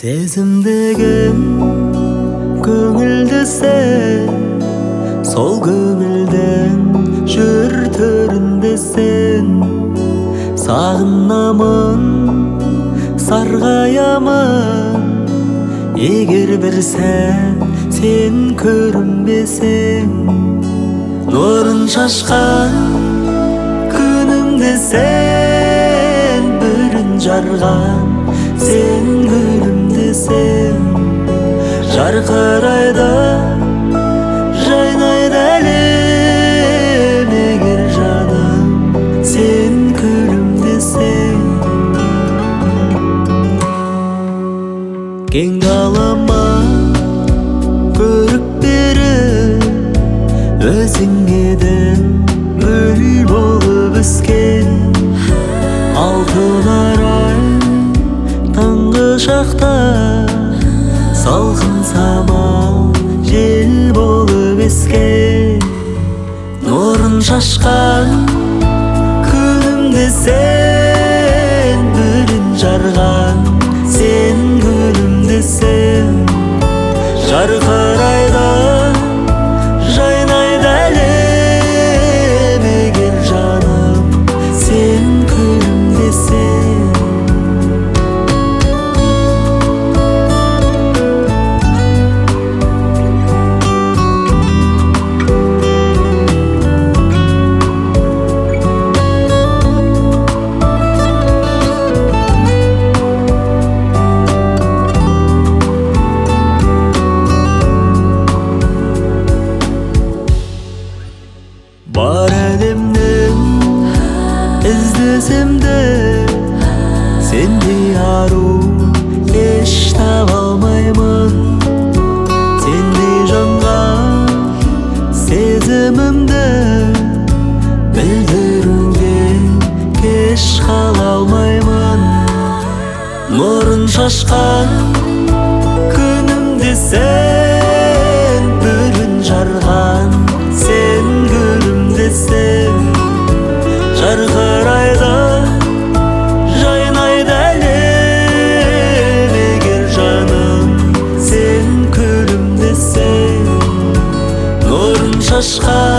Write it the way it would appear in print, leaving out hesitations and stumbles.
Сезімдегім көңілді сен, сол көңілдің жүр төрінде сен. Сағынамын, сарғаямын, егер бір сен көрінбесең. Нұрын шашқан күнімде сен, бүрін жарған сен гүлімде сен. Жарқырайды, жайнайды әлем, егер жаным сен күлімдесең. Кең далама көрік беріп, өзің едің гүл болып өскен. Алтын арай таңғы шақта, салқын самал жел болып ескен. Нұрын шашқан күнімде сен, бүрін жарған сен гүлімде сен. Жарқырайды, жайнайды әлем, егер жаным сен күлімдесең. Бар әлемнен іздесем де, сендей ару еш таба алмаймын. Сендей жанға сезімімді білдіруге кеш қала алмаймын. Нұрын шашқан күнімде сен, бүрін жарған сен гүлімде сен. Жарқырайды, жайнайды әлем, егер жаным сен күлімдесең. Нұрын шашқан